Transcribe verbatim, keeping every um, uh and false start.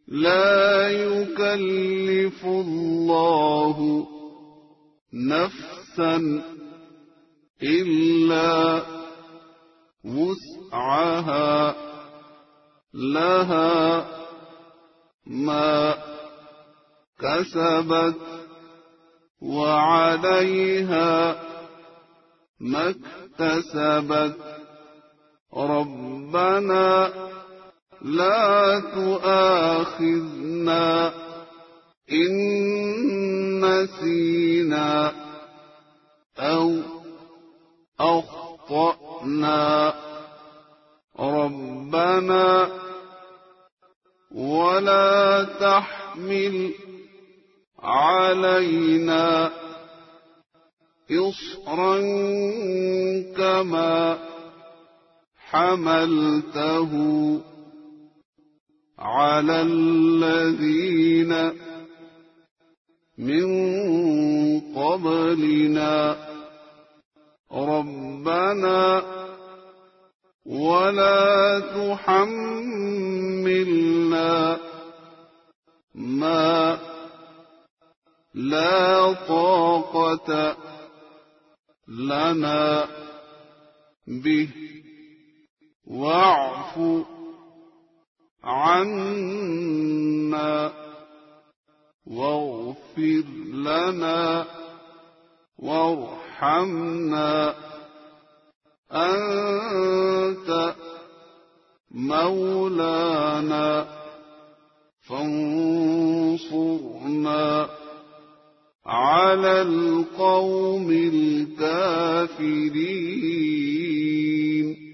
لا يكلف الله نفسا إلا وسعها لها ما كسبت وعليها ما اكتسبت ربنا لا تؤاخذنا إن نسينا أو أخطأنا ربنا ولا تحمل علينا إصرا كما حملته على الذين من قبلنا ربنا ولا تحملنا ما لا طاقة لنا به واعف عنا واغفر لنا وارحمنا أنت مولانا فانصرنا على القوم الكافرين.